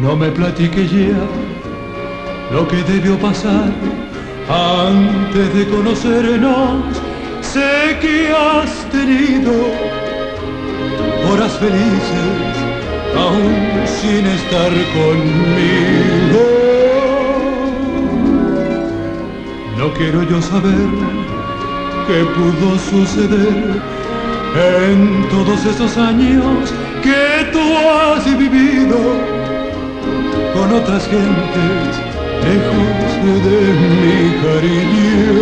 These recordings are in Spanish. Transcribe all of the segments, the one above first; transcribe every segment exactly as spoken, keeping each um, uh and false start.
No me platiques ya lo que debió pasar antes de conocernos. Sé que has tenido horas felices aún sin estar conmigo. No quiero yo saber qué pudo suceder en todos esos años que tú has vivido con otras gentes lejos de mi cariño.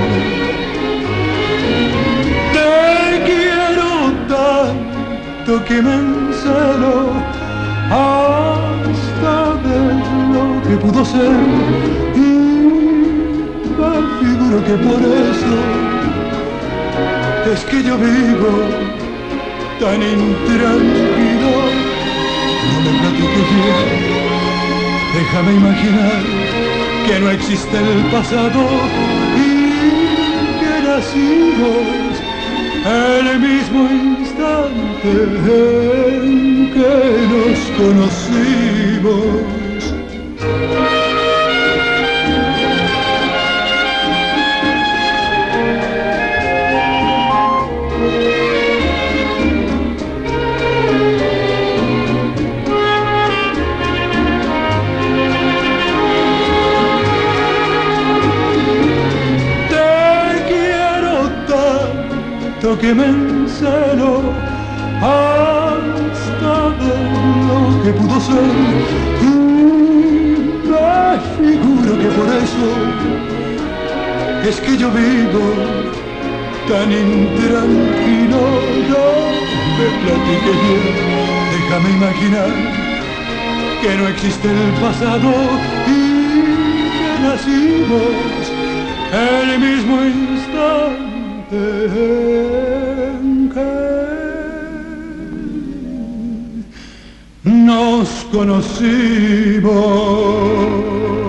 Te quiero tanto que me encelo hasta ver lo que pudo ser, y me figuro que por eso es que yo vivo tan intranquilo. No me platiques ya, déjame imaginar que no existe el pasado y que nacimos en el mismo instante en que nos conocimos. Que me encelo hasta ver lo que pudo ser, y me figuro que por eso es que yo vivo tan intranquilo. No me platiques ya, déjame imaginar que no existe el pasado y que nacimos en el mismo instante en que nos conocimos.